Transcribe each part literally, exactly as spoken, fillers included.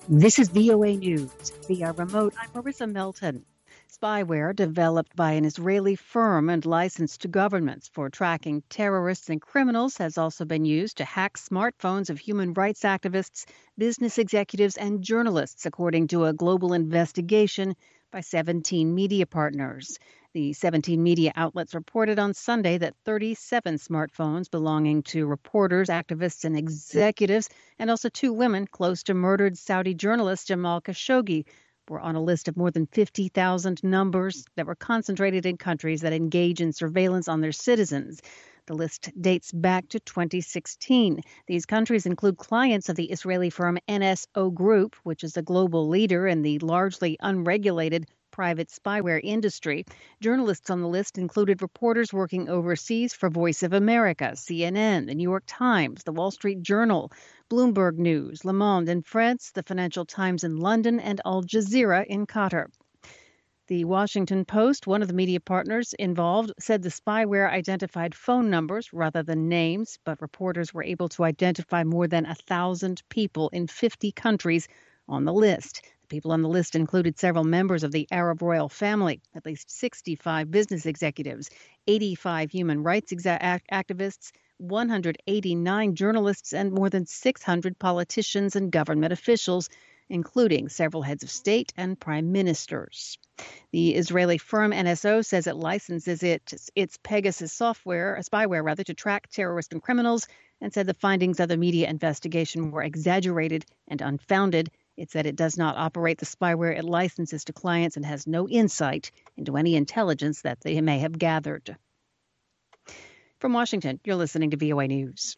This is V O A News. Via remote, I'm Marissa Melton. Spyware developed by an Israeli firm and licensed to governments for tracking terrorists and criminals has also been used to hack smartphones of human rights activists, business executives, and journalists, according to a global investigation by seventeen media partners. The seventeen media outlets reported on Sunday that thirty-seven smartphones belonging to reporters, activists, and executives, and also two women close to murdered Saudi journalist Jamal Khashoggi, were on a list of more than fifty thousand numbers that were concentrated in countries that engage in surveillance on their citizens. The list dates back to twenty sixteen. These countries include clients of the Israeli firm N S O Group, which is a global leader in the largely unregulated private spyware industry. Journalists on the list included reporters working overseas for Voice of America, C N N, the New York Times, the Wall Street Journal, Bloomberg News, Le Monde in France, the Financial Times in London, and Al Jazeera in Qatar. The Washington Post, one of the media partners involved, said the spyware identified phone numbers rather than names, but reporters were able to identify more than a thousand people in fifty countries on the list. The people on the list included several members of the Arab royal family, at least sixty-five business executives, eighty-five human rights exa- activists, one hundred eighty-nine journalists, and more than six hundred politicians and government officials, including several heads of state and prime ministers. The Israeli firm N S O says it licenses it, its Pegasus software, spyware rather, to track terrorists and criminals, and said the findings of the media investigation were exaggerated and unfounded. It said it does not operate the spyware it licenses to clients and has no insight into any intelligence that they may have gathered. From Washington, you're listening to V O A News.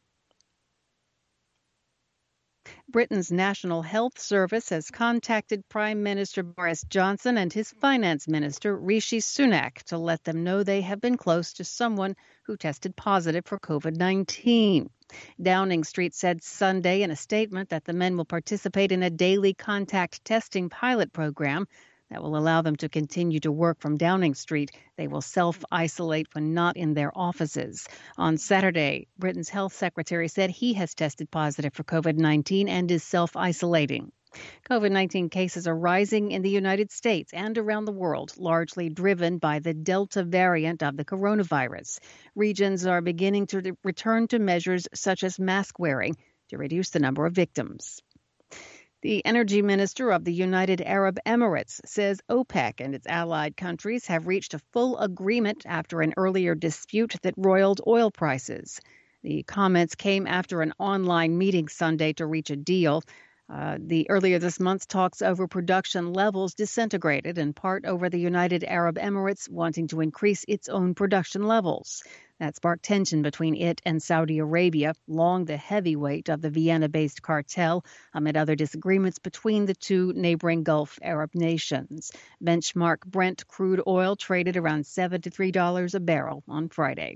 Britain's National Health Service has contacted Prime Minister Boris Johnson and his Finance Minister Rishi Sunak to let them know they have been close to someone who tested positive for COVID nineteen. Downing Street said Sunday in a statement that the men will participate in a daily contact testing pilot program that will allow them to continue to work from Downing Street. They will self-isolate when not in their offices. On Saturday, Britain's health secretary said he has tested positive for COVID nineteen and is self-isolating. COVID nineteen cases are rising in the United States and around the world, largely driven by the Delta variant of the coronavirus. Regions are beginning to return to measures such as mask wearing to reduce the number of victims. The energy minister of the United Arab Emirates says OPEC and its allied countries have reached a full agreement after an earlier dispute that roiled oil prices. The comments came after an online meeting Sunday to reach a deal. Uh, the earlier this month, talks over production levels disintegrated, in part over the United Arab Emirates wanting to increase its own production levels. That sparked tension between it and Saudi Arabia, long the heavyweight of the Vienna-based cartel, amid other disagreements between the two neighboring Gulf Arab nations. Benchmark Brent crude oil traded around seventy-three dollars a barrel on Friday.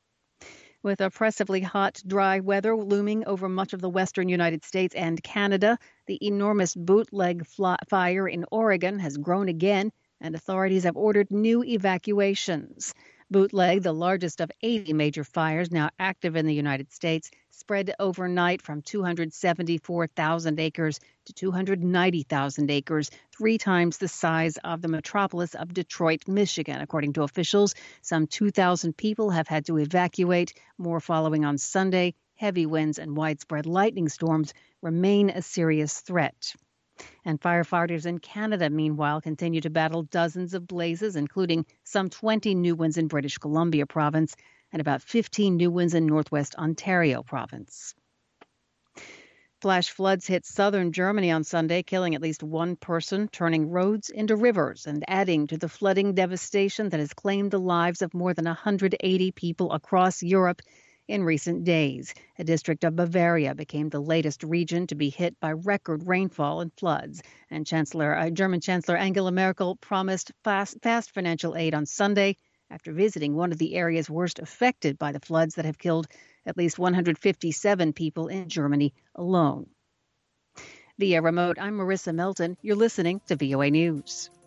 With oppressively hot, dry weather looming over much of the western United States and Canada, the enormous bootleg fire in Oregon has grown again, and authorities have ordered new evacuations. Bootleg, the largest of eighty major fires now active in the United States, spread overnight from two hundred seventy-four thousand acres to two hundred ninety thousand acres, three times the size of the metropolis of Detroit, Michigan. According to officials, some two thousand people have had to evacuate, more following on Sunday. Heavy winds and widespread lightning storms remain a serious threat. And firefighters in Canada, meanwhile, continue to battle dozens of blazes, including some twenty new ones in British Columbia province and about fifteen new ones in Northwest Ontario province. Flash floods hit southern Germany on Sunday, killing at least one person, turning roads into rivers, and adding to the flooding devastation that has claimed the lives of more than one hundred eighty people across Europe in recent days. A district of Bavaria became the latest region to be hit by record rainfall and floods. And Chancellor, uh, German Chancellor Angela Merkel promised fast, fast financial aid on Sunday after visiting one of the areas worst affected by the floods that have killed at least one hundred fifty-seven people in Germany alone. Via remote, I'm Marissa Melton. You're listening to V O A News.